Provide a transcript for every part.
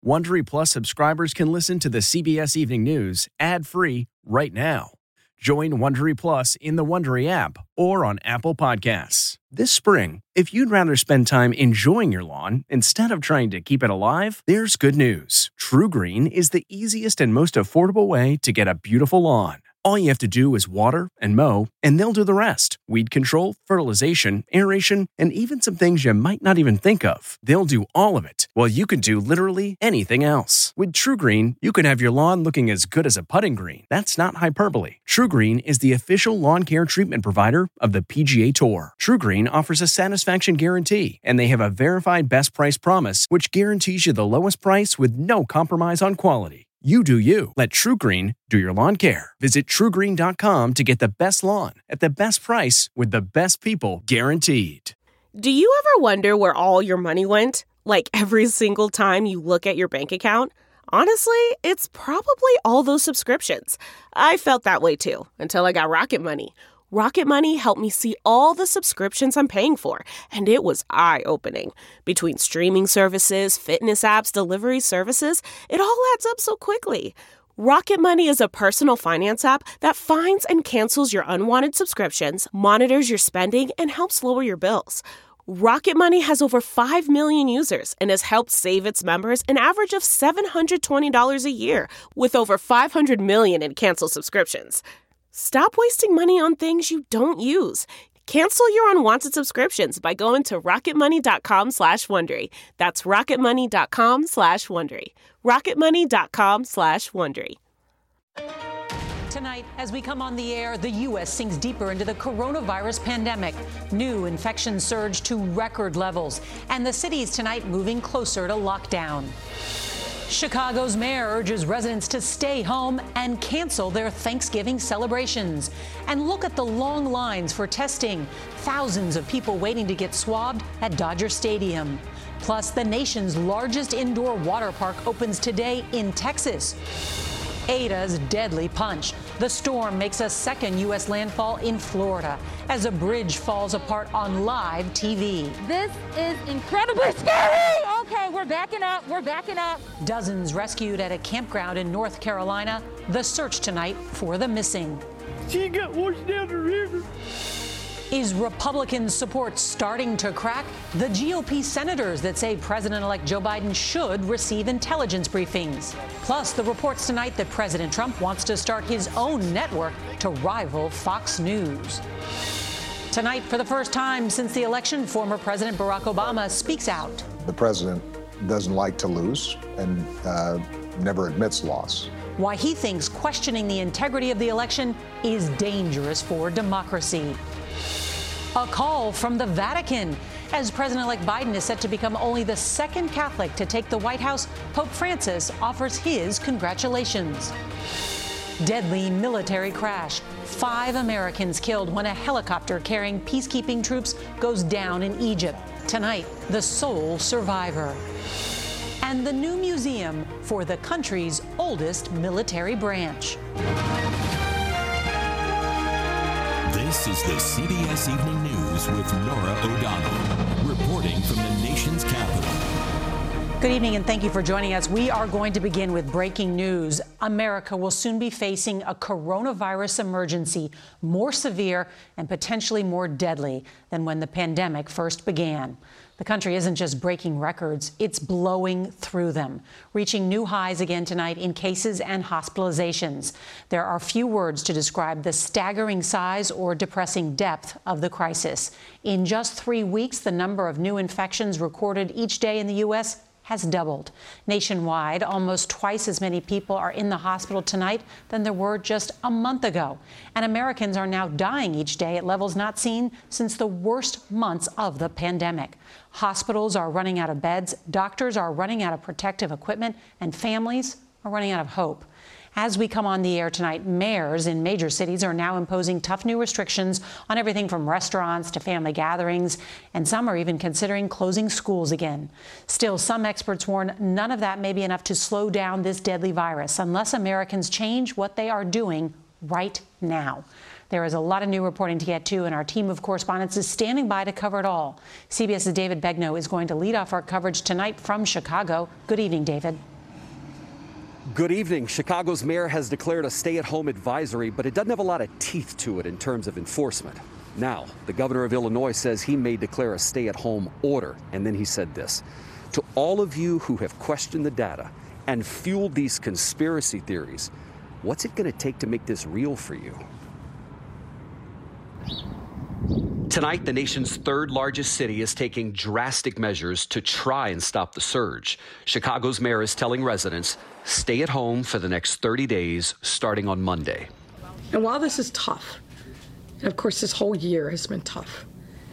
Wondery Plus subscribers can listen to the CBS Evening News ad-free right now. Join Wondery Plus in the Wondery app or on Apple Podcasts. This spring, if you'd rather spend time enjoying your lawn instead of trying to keep it alive, there's good news. TruGreen is the easiest and most affordable way to get a beautiful lawn. All you have to do is water and mow, and they'll do the rest. Weed control, fertilization, aeration, and even some things you might not even think of. They'll do all of it, while you can do literally anything else. With TruGreen, you can have your lawn looking as good as a putting green. That's not hyperbole. TruGreen is the official lawn care treatment provider of the PGA Tour. TruGreen offers a satisfaction guarantee, and they have a verified best price promise, which guarantees you the lowest price with no compromise on quality. You do you. Let TruGreen do your lawn care. Visit TruGreen.com to get the best lawn at the best price with the best people guaranteed. Do you ever wonder where all your money went? Like every single time you look at your bank account? Honestly, it's probably all those subscriptions. I felt that way too, until I got Rocket Money. Rocket Money helped me see all the subscriptions I'm paying for, and it was eye-opening. Between streaming services, fitness apps, delivery services, it all adds up so quickly. Rocket Money is a personal finance app that finds and cancels your unwanted subscriptions, monitors your spending, and helps lower your bills. Rocket Money has over 5 million users and has helped save its members an average of $720 a year, with over 500 million in canceled subscriptions. Stop wasting money on things you don't use. Cancel your unwanted subscriptions by going to rocketmoney.com/Wondery. That's rocketmoney.com/Wondery. rocketmoney.com/Wondery. Tonight, as we come on the air, the U.S. sinks deeper into the coronavirus pandemic. New infections surge to record levels, and the cities tonight moving closer to lockdown. Chicago's mayor urges residents to stay home and cancel their Thanksgiving celebrations. And look at the long lines for testing. Thousands of people waiting to get swabbed at Dodger Stadium. Plus, the nation's largest indoor water park opens today in Texas. Ida's deadly punch. The storm makes a second U.S. landfall in Florida as a bridge falls apart on live TV. This is incredibly scary. Okay, we're backing up. Dozens rescued at a campground in North Carolina. The search tonight for the missing. She got washed down the river. Is Republican support starting to crack? The GOP senators that say President-elect Joe Biden should receive intelligence briefings. Plus, the reports tonight that President Trump wants to start his own network to rival Fox News. Tonight, for the first time since the election, former President Barack Obama speaks out. The president doesn't like to lose and never admits loss. Why he thinks questioning the integrity of the election is dangerous for democracy. A call from the Vatican. As President-elect Biden is set to become only the second Catholic to take the White House, Pope Francis offers his congratulations. Deadly military crash. 5 Americans killed when a helicopter carrying peacekeeping troops goes down in Egypt. Tonight, the sole survivor. And the new museum for the country's oldest military branch. This is the CBS Evening News with Norah O'Donnell, reporting from the nation's capital. Good evening, and thank you for joining us. We are going to begin with breaking news. America will soon be facing a coronavirus emergency more severe and potentially more deadly than when the pandemic first began. The country isn't just breaking records, it's blowing through them, reaching new highs again tonight in cases and hospitalizations. There are few words to describe the staggering size or depressing depth of the crisis. In just 3 weeks, the number of new infections recorded each day in the U.S. has doubled. Nationwide, almost twice as many people are in the hospital tonight than there were just a month ago. And Americans are now dying each day at levels not seen since the worst months of the pandemic. Hospitals are running out of beds, doctors are running out of protective equipment, and families are running out of hope. As we come on the air tonight, mayors in major cities are now imposing tough new restrictions on everything from restaurants to family gatherings, and some are even considering closing schools again. Still, some experts warn none of that may be enough to slow down this deadly virus unless Americans change what they are doing right now. There is a lot of new reporting to get to, and our team of correspondents is standing by to cover it all. CBS's David Begnaud is going to lead off our coverage tonight from Chicago. Good evening, David. Good evening. Chicago's mayor has declared a stay-at-home advisory, but it doesn't have a lot of teeth to it in terms of enforcement. Now, the governor of Illinois says he may declare a stay-at-home order, and then he said this: to all of you who have questioned the data and fueled these conspiracy theories, what's it going to take to make this real for you? Tonight, the nation's third largest city is taking drastic measures to try and stop the surge. Chicago's mayor is telling residents, stay at home for the next 30 days, starting on Monday. And while this is tough, and of course this whole year has been tough,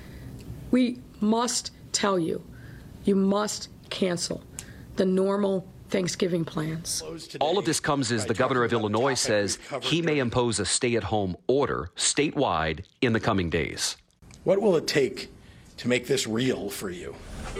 we must tell you, you must cancel the normal Thanksgiving plans. All of this comes as the governor of Illinois says he may impose a stay-at-home order statewide in the coming days. What will it take to make this real for you?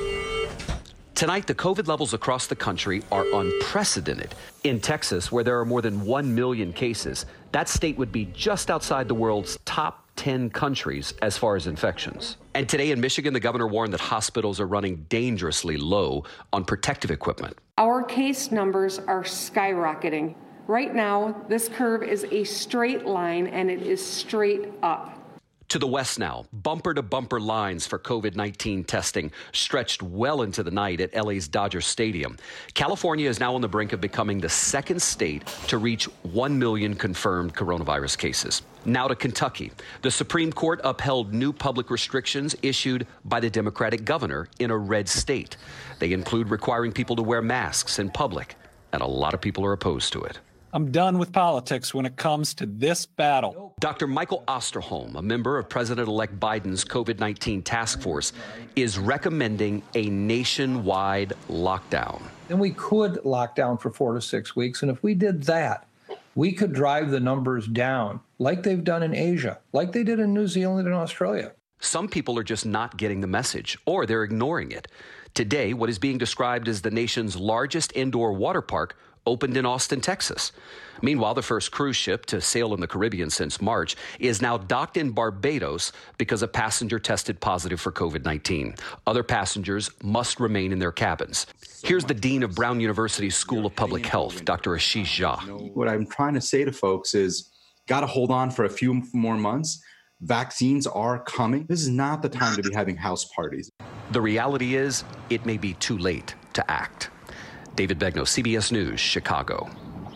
Tonight, the COVID levels across the country are unprecedented. In Texas, where there are more than 1 million cases, that state would be just outside the world's top 10 countries as far as infections. And today in Michigan, the governor warned that hospitals are running dangerously low on protective equipment. Our case numbers are skyrocketing. Right now, this curve is a straight line, and it is straight up. To the west now, bumper-to-bumper lines for COVID-19 testing stretched well into the night at LA's Dodger Stadium. California is now on the brink of becoming the second state to reach 1 million confirmed coronavirus cases. Now to Kentucky. The Supreme Court upheld new public restrictions issued by the Democratic governor in a red state. They include requiring people to wear masks in public, and a lot of people are opposed to it. I'm done with politics when it comes to this battle. Dr. Michael Osterholm, a member of President-elect Biden's COVID-19 task force, is recommending a nationwide lockdown. And we could lock down for 4 to 6 weeks. And if we did that, we could drive the numbers down like they've done in Asia, like they did in New Zealand and Australia. Some people are just not getting the message, or they're ignoring it. Today, what is being described as the nation's largest indoor water park opened in Austin, Texas. Meanwhile, the first cruise ship to sail in the Caribbean since March is now docked in Barbados because a passenger tested positive for COVID-19. Other passengers must remain in their cabins. Here's the dean of Brown University's School of Public Health, Dr. Ashish Jha. What I'm trying to say to folks is, got to hold on for a few more months. Vaccines are coming. This is not the time to be having house parties. The reality is, it may be too late to act. David Begnaud, CBS News, Chicago.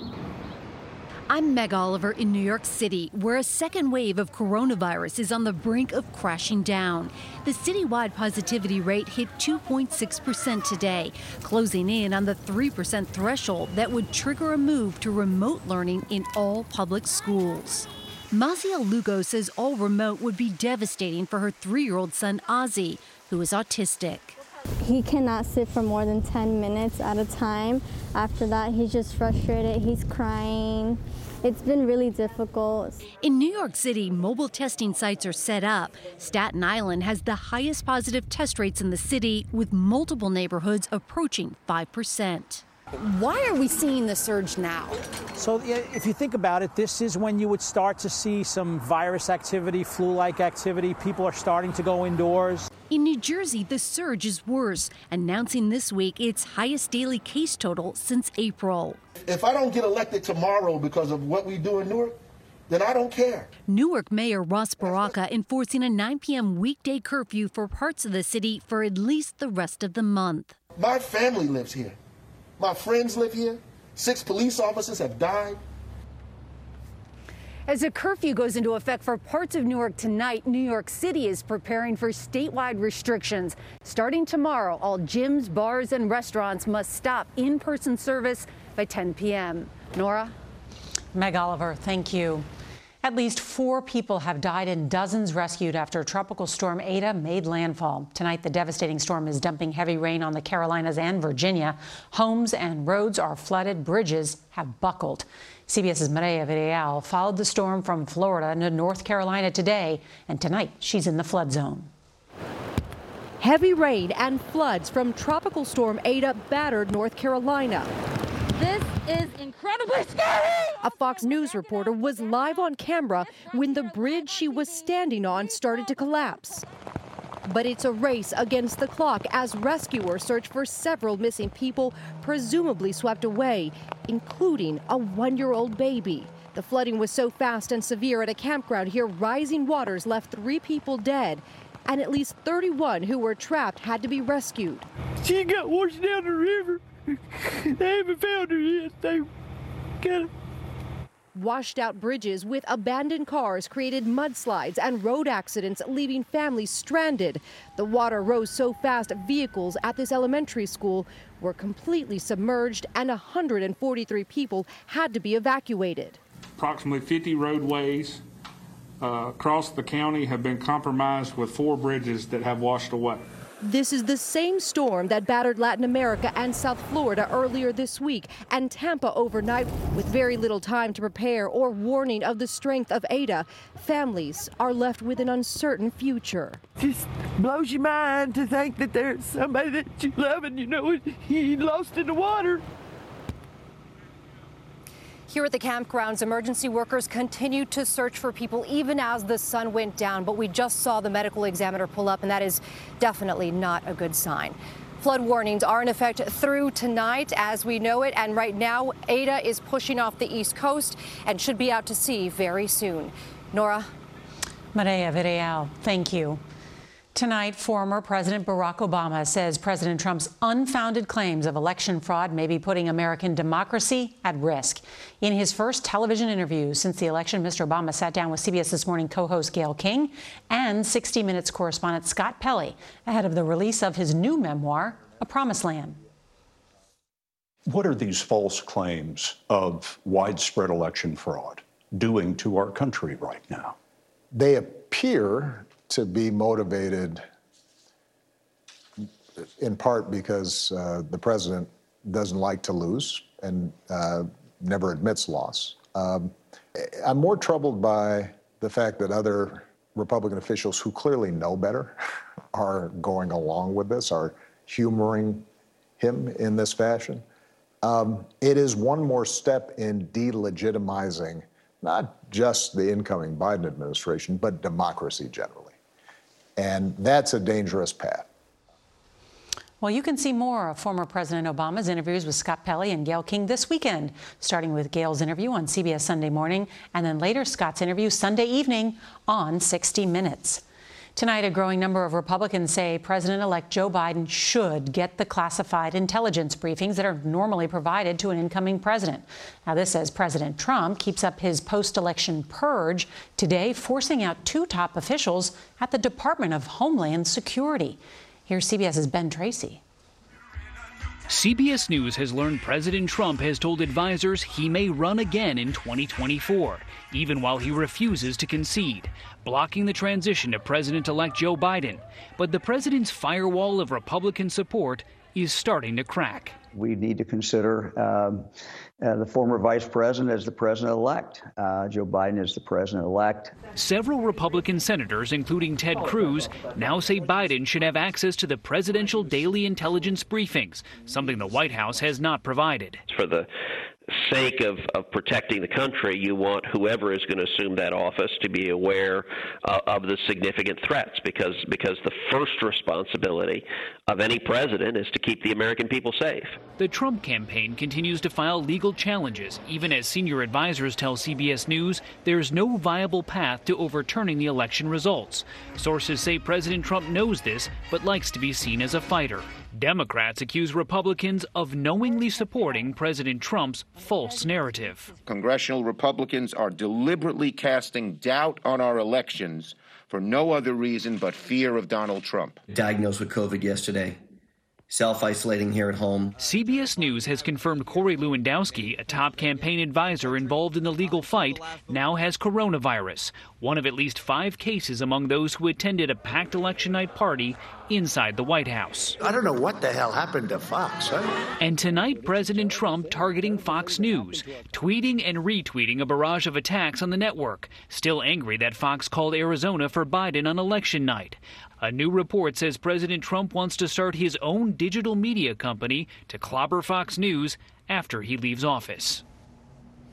I'm Meg Oliver in New York City, where a second wave of coronavirus is on the brink of crashing down. The citywide positivity rate hit 2.6% today, closing in on the 3% threshold that would trigger a move to remote learning in all public schools. Mazia Lugo says all remote would be devastating for her 3-year-old son, Ozzy, who is autistic. He cannot sit for more than 10 minutes at a time. After that, he's just frustrated. He's crying. It's been really difficult. In New York City, mobile testing sites are set up. Staten Island has the highest positive test rates in the city, with multiple neighborhoods approaching 5%. Why are we seeing the surge now? So if you think about it, this is when you would start to see some virus activity, flu-like activity. People are starting to go indoors. In New Jersey, the surge is worse, announcing this week its highest daily case total since April. If I don't get elected tomorrow because of what we do in Newark, then I don't care. Newark Mayor Ross Baraka enforcing a 9 p.m. weekday curfew for parts of the city for at least the rest of the month. My family lives here. My friends live here. 6 police officers have died. As a curfew goes into effect for parts of Newark tonight, New York City is preparing for statewide restrictions. Starting tomorrow, all gyms, bars, and restaurants must stop in-person service by 10 p.m. Nora? Meg Oliver, thank you. At least 4 people have died and dozens rescued after Tropical Storm Eta made landfall. Tonight, the devastating storm is dumping heavy rain on the Carolinas and Virginia. Homes and roads are flooded. Bridges have buckled. CBS's Maria Villarreal followed the storm from Florida to North Carolina today, and tonight she's in the flood zone. Heavy rain and floods from Tropical Storm Eta battered North Carolina. This is incredibly scary! A Fox News reporter was live on camera when the bridge she was standing on started to collapse. But it's a race against the clock as rescuers search for several missing people presumably swept away, including a 1-year-old baby. The flooding was so fast and severe at a campground here, rising waters left 3 people dead, and at least 31 who were trapped had to be rescued. She got washed down the river. They haven't found her yet. They got her. Washed out bridges with abandoned cars created mudslides and road accidents, leaving families stranded. The water rose so fast, vehicles at this elementary school were completely submerged and 143 people had to be evacuated. Approximately 50 roadways across the county have been compromised with 4 bridges that have washed away. This is the same storm that battered Latin America and South Florida earlier this week, and Tampa overnight with very little time to prepare or warning of the strength of Eta. Families are left with an uncertain future. Just blows your mind to think that there's somebody that you love and you know he lost in the water. Here at the campgrounds, emergency workers continued to search for people even as the sun went down. But we just saw the medical examiner pull up, and that is definitely not a good sign. Flood warnings are in effect through tonight as we know it. And right now, Eta is pushing off the East Coast and should be out to sea very soon. Nora? Maria Villarreal, thank you. Tonight, former President Barack Obama says President Trump's unfounded claims of election fraud may be putting American democracy at risk. In his first television interview since the election, Mr. Obama sat down with CBS This Morning co-host Gayle King and 60 Minutes correspondent Scott Pelley ahead of the release of his new memoir, A Promised Land. What are these false claims of widespread election fraud doing to our country right now? They appear to be motivated in part because the president doesn't like to lose and never admits loss. I'm more troubled by the fact that other Republican officials who clearly know better are going along with this, are humoring him in this fashion. It is one more step in delegitimizing not just the incoming Biden administration, but democracy generally. And that's a dangerous path. Well, you can see more of former President Obama's interviews with Scott Pelley and Gayle King this weekend, starting with Gayle's interview on CBS Sunday Morning, and then later Scott's interview Sunday evening on 60 Minutes. Tonight, a growing number of Republicans say President-elect Joe Biden should get the classified intelligence briefings that are normally provided to an incoming president. Now, this as President Trump keeps up his post-election purge, today forcing out 2 top officials at the Department of Homeland Security. Here's CBS's Ben Tracy. CBS News has learned President Trump has told advisors he may run again in 2024, even while he refuses to concede, blocking the transition to President-elect Joe Biden. But the president's firewall of Republican support is starting to crack. We need to consider the former vice president as the president-elect. Joe Biden is the president-elect. Several Republican senators, including Ted Cruz, now say Biden should have access to the presidential daily intelligence briefings, something the White House has not provided. For the sake of protecting the country, you want whoever is going to assume that office to be aware of the significant threats, because the first responsibility of any president is to keep the American people safe. The Trump campaign continues to file legal challenges, even as senior advisors tell CBS News there's no viable path to overturning the election results. Sources say President Trump knows this, but likes to be seen as a fighter. Democrats accuse Republicans of knowingly supporting President Trump's false narrative. Congressional Republicans are deliberately casting doubt on our elections for no other reason but fear of Donald Trump. Diagnosed with COVID yesterday. Self-isolating here at home. CBS News has confirmed Corey Lewandowski, a top campaign advisor involved in the legal fight, now has coronavirus, one of at least 5 cases among those who attended a packed election night party inside the White House. I don't know what the hell happened to Fox, huh? And tonight, President Trump targeting Fox News, tweeting and retweeting a barrage of attacks on the network, still angry that Fox called Arizona for Biden on election night. A new report says President Trump wants to start his own digital media company to clobber Fox News after he leaves office.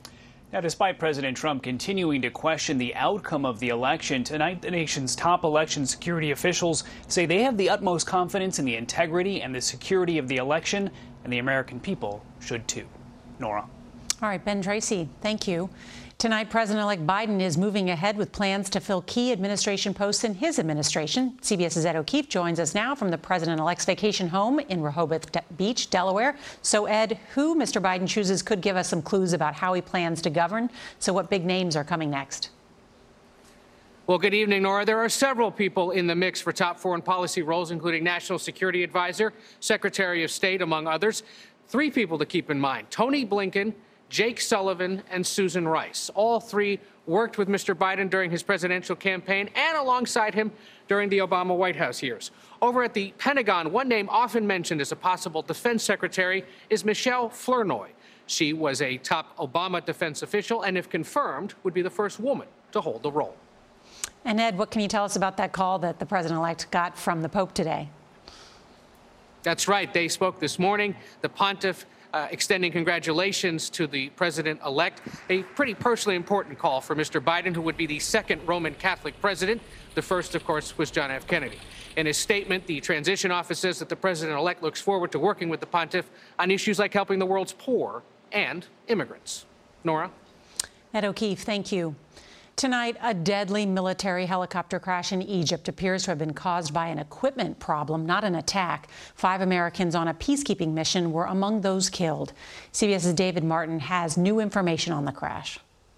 Now, despite President Trump continuing to question the outcome of the election, tonight the nation's top election security officials say they have the utmost confidence in the integrity and the security of the election, and the American people should too. Nora. All right, Ben Tracy, thank you. Tonight, President-elect Biden is moving ahead with plans to fill key administration posts in his administration. CBS's Ed O'Keefe joins us now from the president-elect's vacation home in Rehoboth Beach, Delaware. So, Ed, who Mr. Biden chooses could give us some clues about how he plans to govern. So what big names are coming next? Well, good evening, Nora. There are several people in the mix for top foreign policy roles, including National Security Advisor, Secretary of State, among others. 3 people to keep in mind: Tony Blinken, Jake Sullivan, and Susan Rice. All 3 worked with Mr. Biden during his presidential campaign and alongside him during the Obama White House years. Over at the Pentagon, one name often mentioned as a possible defense secretary is Michelle Flournoy. She was a top Obama defense official and, if confirmed, would be the first woman to hold the role. And Ed, what can you tell us about that call that the president-elect got from the Pope today? That's right. They spoke this morning. The pontiff extending congratulations to the president-elect. A pretty personally important call for Mr. Biden, who would be the second Roman Catholic president. The first, of course, was John F. Kennedy. In his statement, the transition office says that the president-elect looks forward to working with the pontiff on issues like helping the world's poor and immigrants. Nora? Ed O'Keefe, thank you. Tonight, a deadly military helicopter crash in Egypt appears to have been caused by an equipment problem, not an attack. 5 Americans on a peacekeeping mission were among those killed. CBS's David Martin has new information on the crash.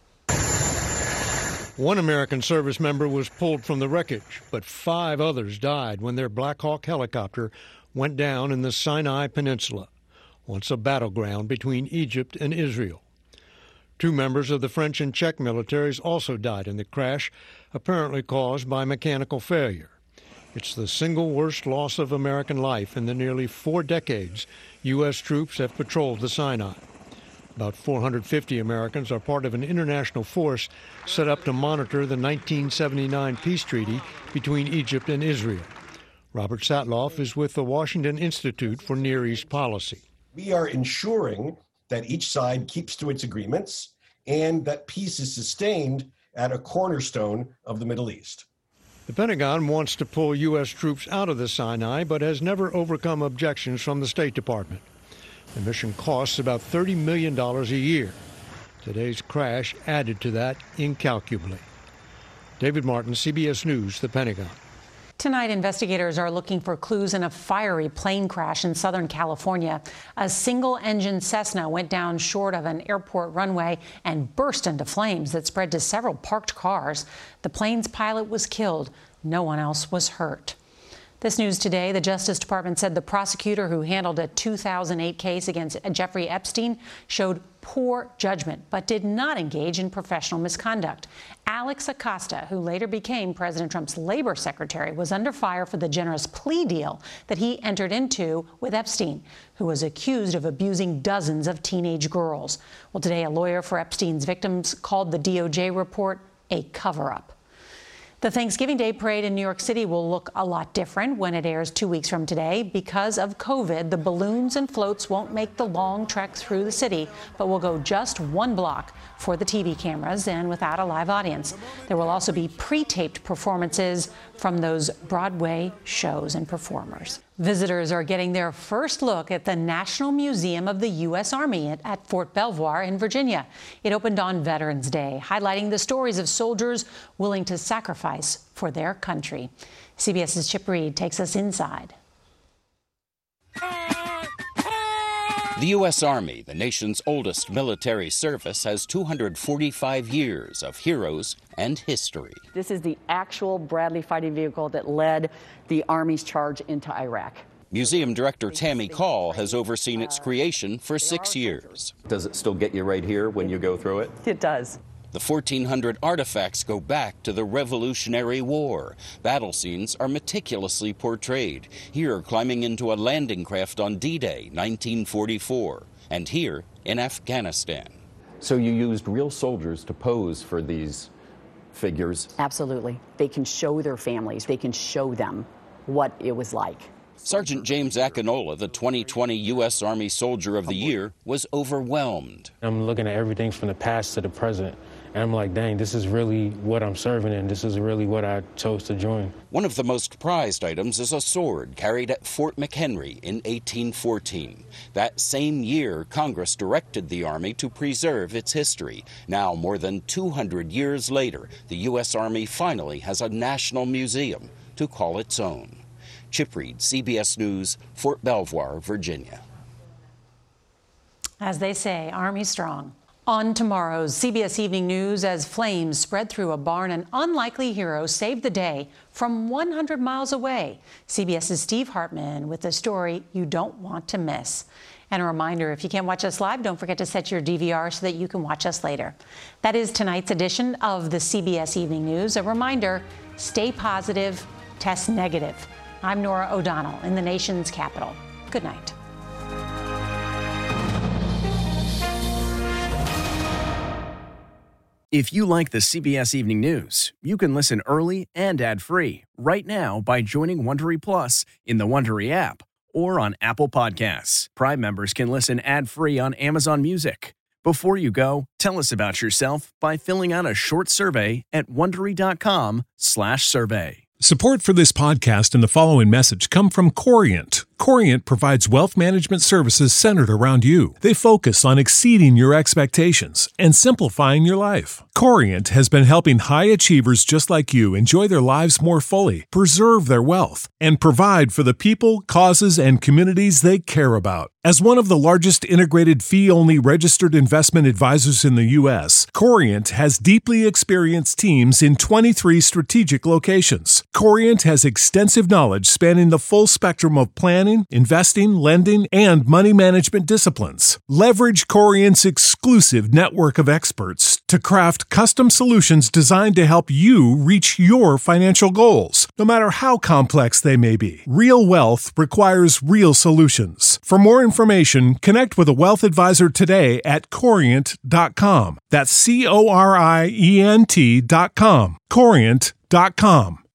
One American service member was pulled from the wreckage, but 5 others died when their Black Hawk helicopter went down in the Sinai Peninsula, once a battleground between Egypt and Israel. 2 members of the French and Czech militaries also died in the crash, apparently caused by mechanical failure. It's the single worst loss of American life in the nearly 4 decades U.S. troops have patrolled the Sinai. About 450 Americans are part of an international force set up to monitor the 1979 peace treaty between Egypt and Israel. Robert Satloff is with the Washington Institute for Near East Policy. We are ensuring that each side keeps to its agreements and that peace is sustained at a cornerstone of the Middle East. The Pentagon wants to pull U.S. troops out of the Sinai, but has never overcome objections from the State Department. The mission costs about $30 million a year. Today's crash added to that incalculably. David Martin, CBS News, the Pentagon. Tonight, investigators are looking for clues in a fiery plane crash in Southern California. A single-engine Cessna went down short of an airport runway and burst into flames that spread to several parked cars. The plane's pilot was killed. No one else was hurt. This news today, the Justice Department said the prosecutor who handled a 2008 case against Jeffrey Epstein showed poor judgment, but did not engage in professional misconduct. Alex Acosta, who later became President Trump's labor secretary, was under fire for the generous plea deal that he entered into with Epstein, who was accused of abusing dozens of teenage girls. Well, today, a lawyer for Epstein's victims called the DOJ report a cover-up. The Thanksgiving Day Parade in New York City will look a lot different when it airs 2 weeks from today. Because of COVID, the balloons and floats won't make the long trek through the city, but will go just 1 block for the TV cameras and without a live audience. There will also be pre-taped performances from those Broadway shows and performers. Visitors are getting their first look at the National Museum of the U.S. Army at Fort Belvoir in Virginia. It opened on Veterans Day, highlighting the stories of soldiers willing to sacrifice for their country. CBS's Chip Reed takes us inside. The U.S. Army, the nation's oldest military service, has 245 years of heroes and history. This is the actual Bradley fighting vehicle that led the Army's charge into Iraq. Museum Director Tammy Call has overseen its creation for 6 years. Does it still get you right here when you go through it? It does. The 1,400 artifacts go back to the Revolutionary War. Battle scenes are meticulously portrayed. Here, climbing into a landing craft on D-Day, 1944, and here in Afghanistan. So you used real soldiers to pose for these figures? Absolutely. They can show their families. They can show them what it was like. Sergeant James Akinola, the 2020 U.S. Army Soldier of the Year, was overwhelmed. I'm looking at everything from the past to the present, and I'm like, dang, this is really what I'm serving in. This is really what I chose to join. One of the most prized items is a sword carried at Fort McHenry in 1814. That same year, Congress directed the Army to preserve its history. Now, more than 200 years later, the U.S. Army finally has a national museum to call its own. Chip Reed, CBS News, Fort Belvoir, Virginia. As they say, Army strong. On tomorrow's CBS Evening News, as flames spread through a barn, an unlikely hero saved the day from 100 miles away. CBS's Steve Hartman with a story you don't want to miss. And a reminder, if you can't watch us live, don't forget to set your DVR so that you can watch us later. That is tonight's edition of the CBS Evening News. A reminder, stay positive, test negative. I'm Norah O'Donnell in the nation's capital. Good night. If you like the CBS Evening News, you can listen early and ad-free right now by joining Wondery Plus in the Wondery app or on Apple Podcasts. Prime members can listen ad-free on Amazon Music. Before you go, tell us about yourself by filling out a short survey at Wondery.com/survey. Support for this podcast and the following message come from Corient. Corient provides wealth management services centered around you. They focus on exceeding your expectations and simplifying your life. Corient has been helping high achievers just like you enjoy their lives more fully, preserve their wealth, and provide for the people, causes, and communities they care about. As one of the largest integrated fee-only registered investment advisors in the U.S., Corient has deeply experienced teams in 23 strategic locations. Corient has extensive knowledge spanning the full spectrum of planning, investing, lending, and money management disciplines. Leverage Corient's exclusive network of experts to craft custom solutions designed to help you reach your financial goals, no matter how complex they may be. Real wealth requires real solutions. For more information, connect with a wealth advisor today at Corient.com. That's Corient.com. Corient.com.